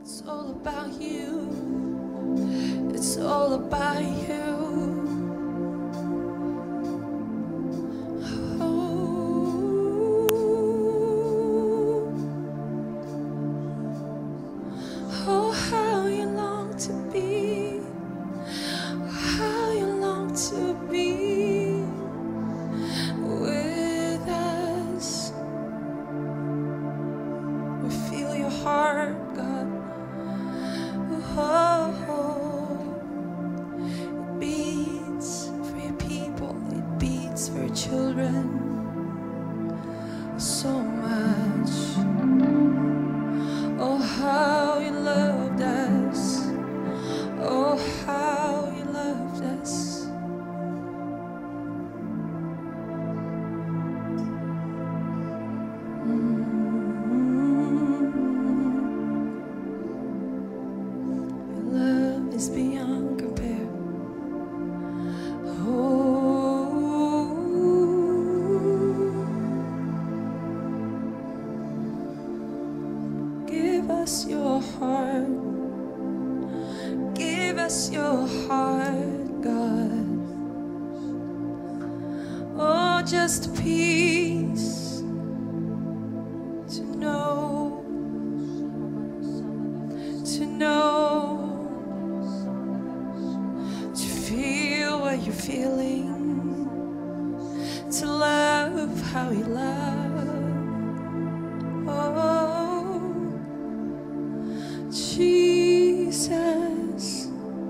It's all about you. It's all about you. Oh, how you long to be, how you long to be with us. We feel your heart, God. Oh, it beats for your people, it beats for your children so much. Oh, how you loved us. Oh, how you loved us. Your love is beyond compare. Give us your heart. Give us your heart, God. Oh, just peace to know, to feel what you're feeling, to love how you love. Oh, Jesus,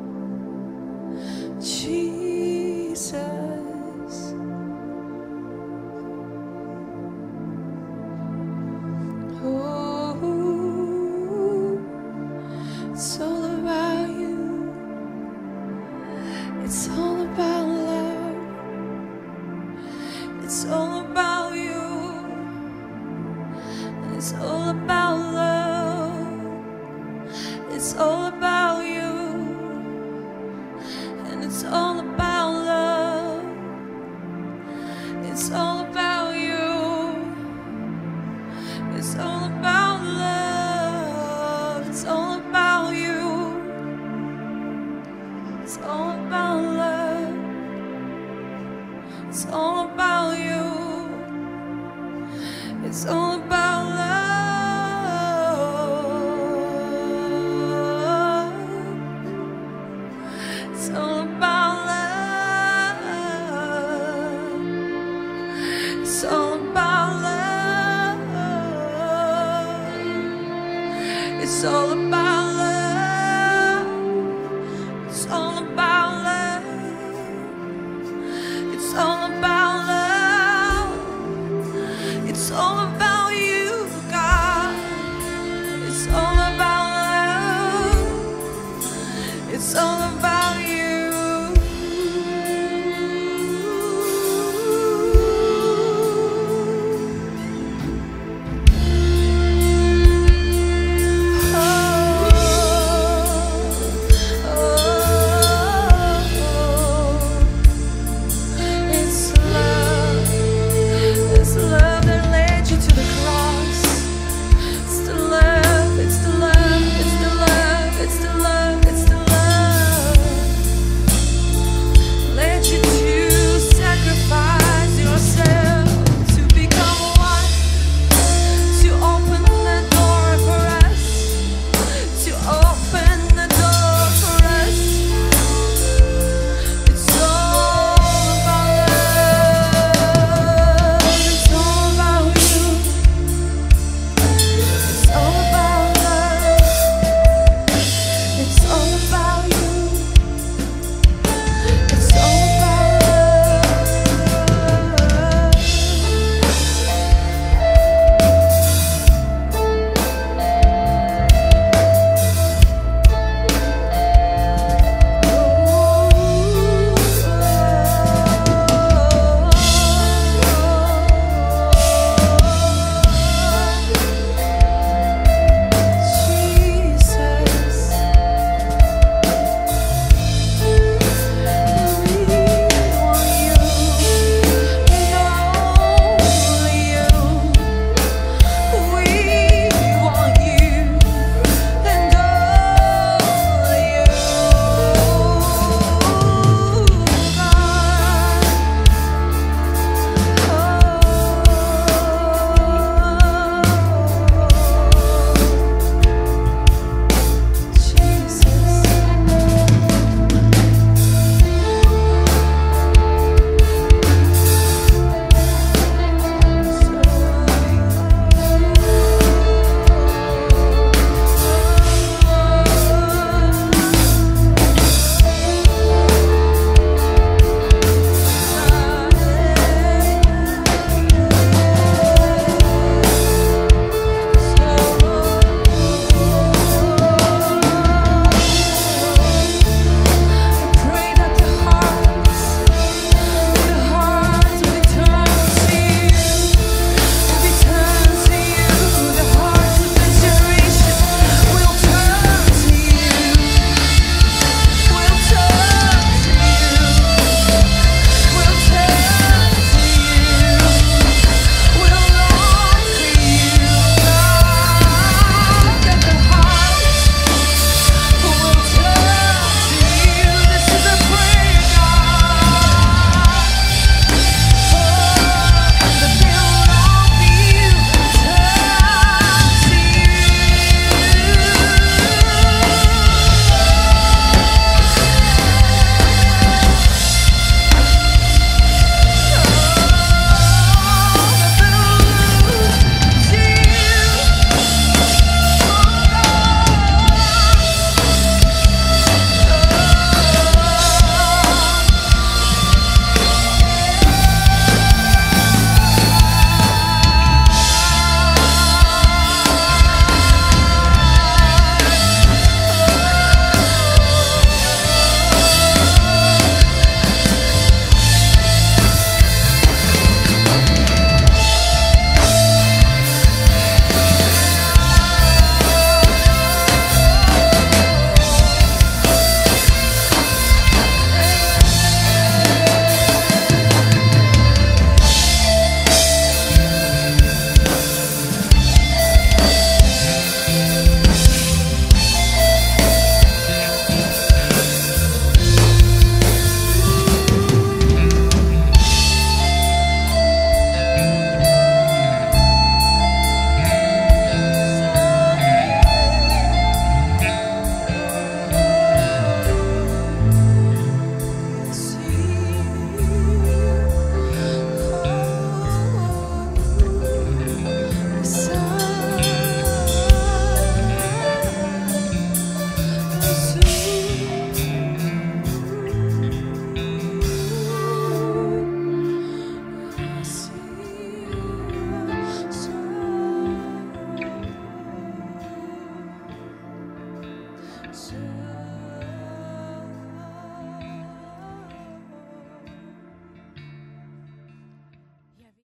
Jesus. Oh, it's all about you. It's all about love. It's all about you. And it's all about love. It's all about you. And it's all about love. It's all about you. It's all about love. It's all about you. It's all about love. It's all about you. It's all about love. It's all about love. It's all about love. It's all about